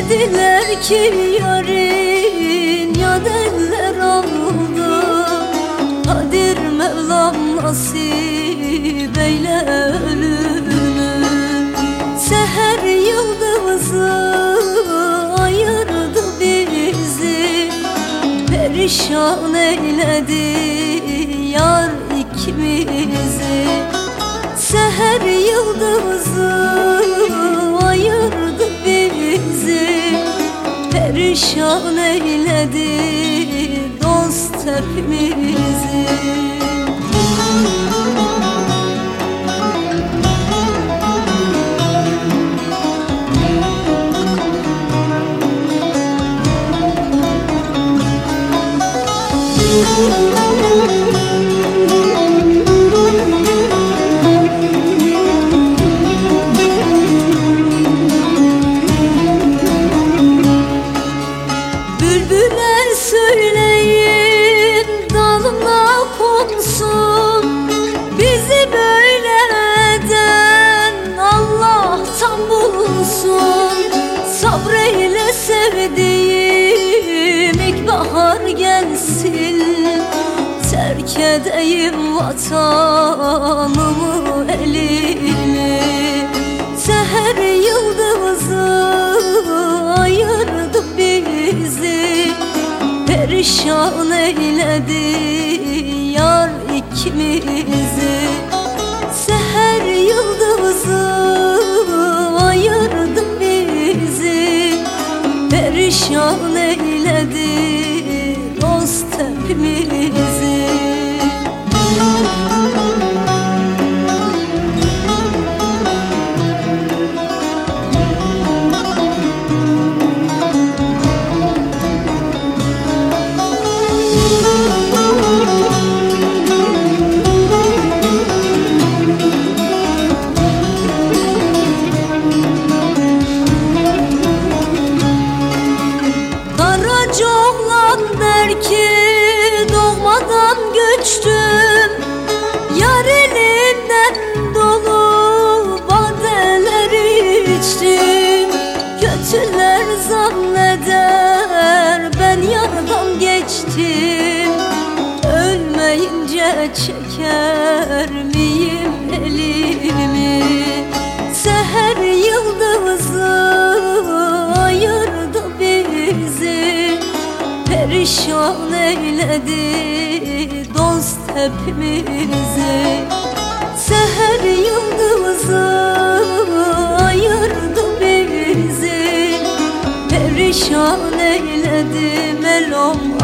Dediler ki yarın ya eller aldı. Kadir Mevlam nasip eyle ölümü. Seher yıldızı ayırdı bizi, perişan eyledi yar ikimizi. Seher yıldızı ayırdı bizi, perişan eyledi dost hepimizi. Bülbüle söyleyin dalına konsun, bizi böyle eden Allah'tan bulsun. Sabreyle sevdiğim ilkbahar gelsin, terk edeyim vatanımı elimi. Seher yıldızı ayırdı bizi, perişan eyledi yar ikimizi. Seher yıldızı ayırdı bizi, perişan eyledi dost hepimizi. Karacaoğlan der ki doğmadan göçtüm, yar elinden dolu badeler içtim. Kötüler zanneder ben yardan geçtim, ölmeyince çeker miyim elimi. Seher yıldızı ayırdı bizi, perişan eyledi dost hepimizi. Seher yıldızı ayırdı bizi, perişan eyledi melom